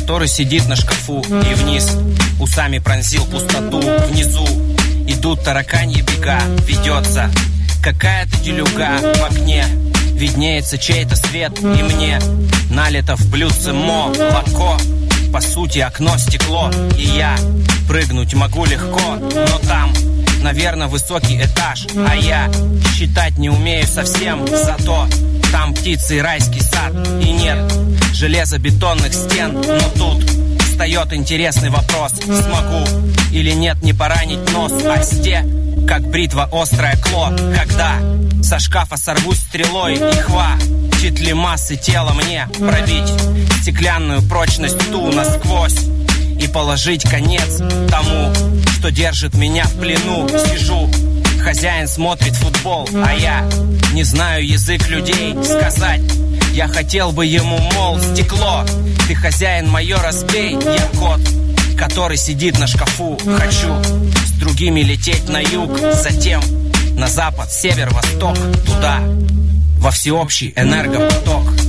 который сидит на шкафу, и вниз усами пронзил пустоту. Внизу идут тараканьи бега, ведется какая-то делюга в окне. Виднеется чей-то свет, и мне налито в блюдце молоко. По сути, окно стекло, и я прыгнуть могу легко. Но там, наверное, высокий этаж, а я считать не умею совсем. Зато там птицы и райский сад, и нет железобетонных стен. Но тут встает интересный вопрос: смогу или нет не поранить нос о сте, как бритва острое кло, когда со шкафа сорвусь стрелой, и хватит ли массы тела мне пробить стеклянную прочность ту насквозь и положить конец тому, что держит меня в плену. Сижу, хозяин смотрит футбол, а я не знаю язык людей. Сказать я хотел бы ему, мол, стекло, ты хозяин, мое разбей. Я кот, который сидит на шкафу. Хочу с другими лететь на юг, затем на запад, север, восток, туда, во всеобщий энергопоток.